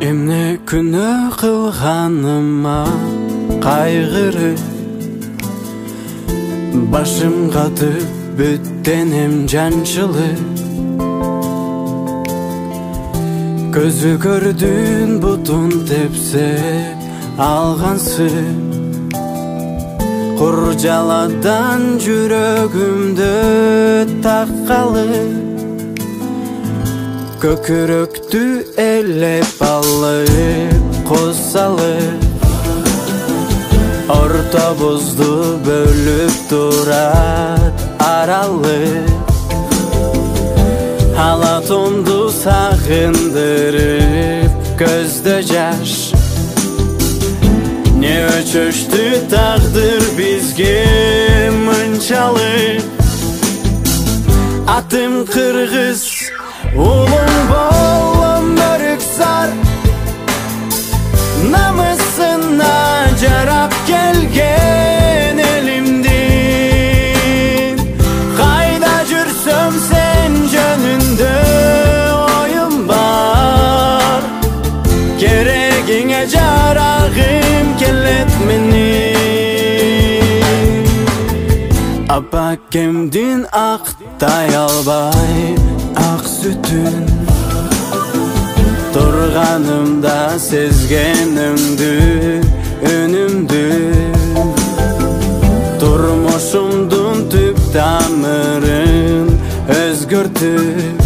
Эмне күнөө кылганыма кайгырып башым катып бүттенем жанчылып көзү көрдүн бутун тепсеп алгансың кур жаладан жүрөгүмдө таккалы көкүрөктү элеп алып кусалып ортобузду бөлүп турат аралык Халатымды сағындырып көзді жаш Не өчөштү тағдыр бизге мынчалык Атым кыргыз, улуң болом өрүксар Намысына жарап келген элимдин Кайда жүрсөм сен жөнүндө оюм бар Керегиңе жарагым келет менин Апакемдин актай албай ак сүтүн Турганымда сезгенimdi үнүмдү Турмушумдун түп тамырын өзгөртүп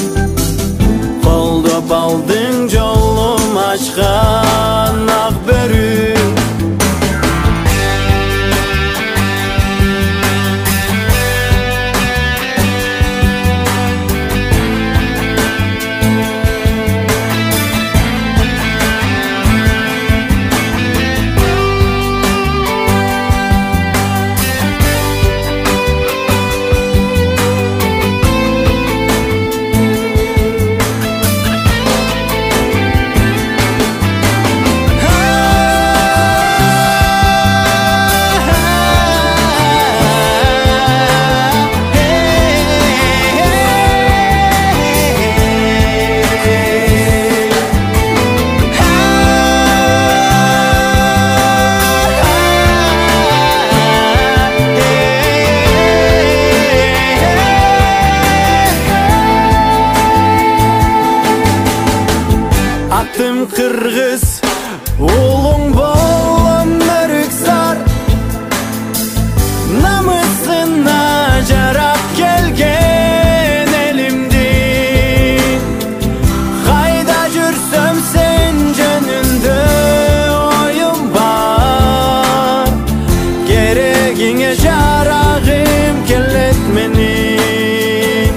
Колдоп алдың жолум ачкан ак бөрү Атым кыргыз, улуң болом өрүксар Намысына жарап келген элимдин Кайда жүрсөм сен жөнүндө оюм бар Керегиңе жарагым келет менин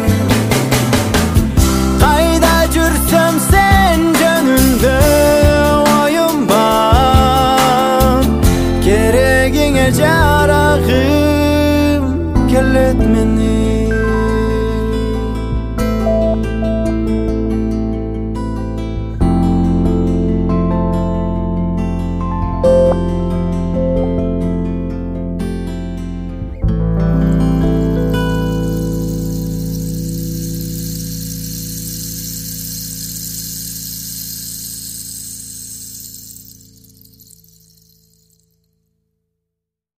Кайда жүрсөм сен oyum var Kereğine jaragım kellet meni